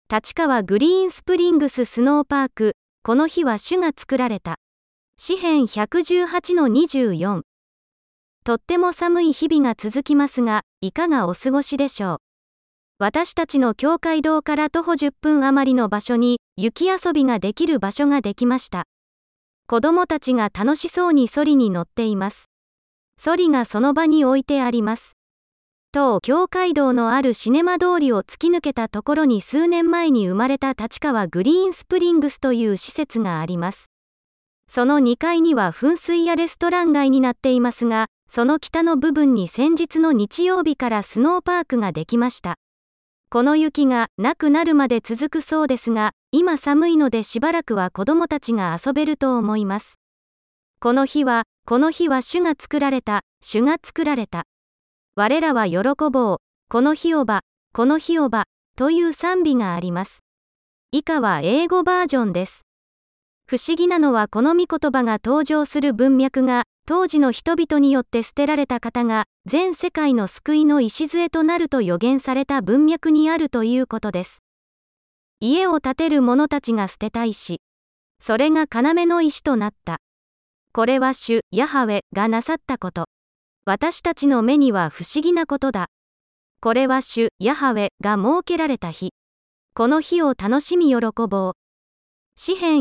立川グリーンスプリングススノーパーク、この日は主が作られた。詩編118-24。とっても寒い日々が続きますが、いかがお過ごしでしょう。私たちの教会堂から徒歩10分余りの場所に、雪遊びができる場所ができました。子供たちが楽しそうにソリに乗っています。ソリがその場に置いてあります。当教会堂のあるシネマ通りを突き抜けたところに数年前に生まれた立川グリーンスプリングスという施設があります。その2階には噴水やレストラン街になっていますが、その北の部分に先日の日曜日からスノーパークができました。この雪がなくなるまで続くそうですが、今寒いのでしばらくは子供たちが遊べると思います。この日は主が作られた、主が作られた。我らは喜ぼう、この日をば、という賛美があります。以下は英語バージョンです。不思議なのはこの御言葉が登場する文脈が、当時の人々によって捨てられた方が、全世界の救いの礎となると予言された文脈にあるということです。家を建てる者たちが捨てた石。それが要の石となった。これは主、ヤハウェがなさったこと。私たちの目には不思議なことだ。これは主、ヤハウェが設けられた日。この日を楽しみ喜ぼう。詩編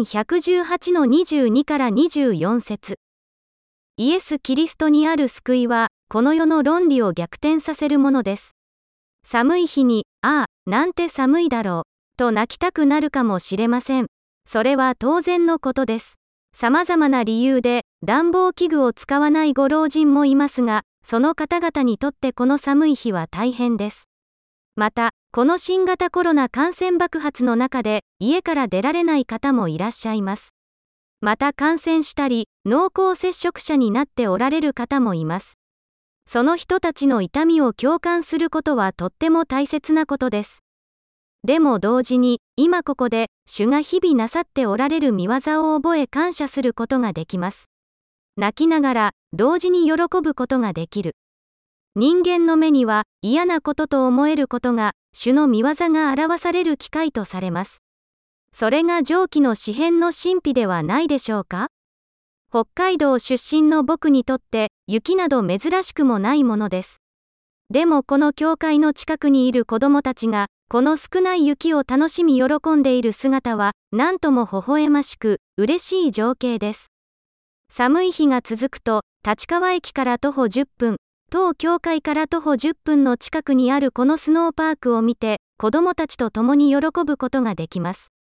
118-22から24節。イエス・キリストにある救いは、この世の論理を逆転させるものです。寒い日に、なんて寒いだろう、と泣きたくなるかもしれません。それは当然のことです。様々な理由で、暖房器具を使わないご老人もいますが、その方々にとってこの寒い日は大変です。また、この新型コロナ感染爆発の中で、家から出られない方もいらっしゃいます。また感染したり、濃厚接触者になっておられる方もいます。その人たちの痛みを共感することはとっても大切なことです。でも同時に、今ここで、主が日々なさっておられる御業を覚え感謝することができます。泣きながら、同時に喜ぶことができる。人間の目には、嫌なことと思えることが、主の御業が表される機会とされます。それが上記の詩編の神秘ではないでしょうか？北海道出身の僕にとって、雪など珍しくもないものです。でもこの教会の近くにいる子供たちが、この少ない雪を楽しみ喜んでいる姿は、なんとも微笑ましく、嬉しい情景です。寒い日が続くと、立川駅から徒歩10分、当教会から徒歩10分の近くにあるこのスノーパークを見て、子供たちと共に喜ぶことができます。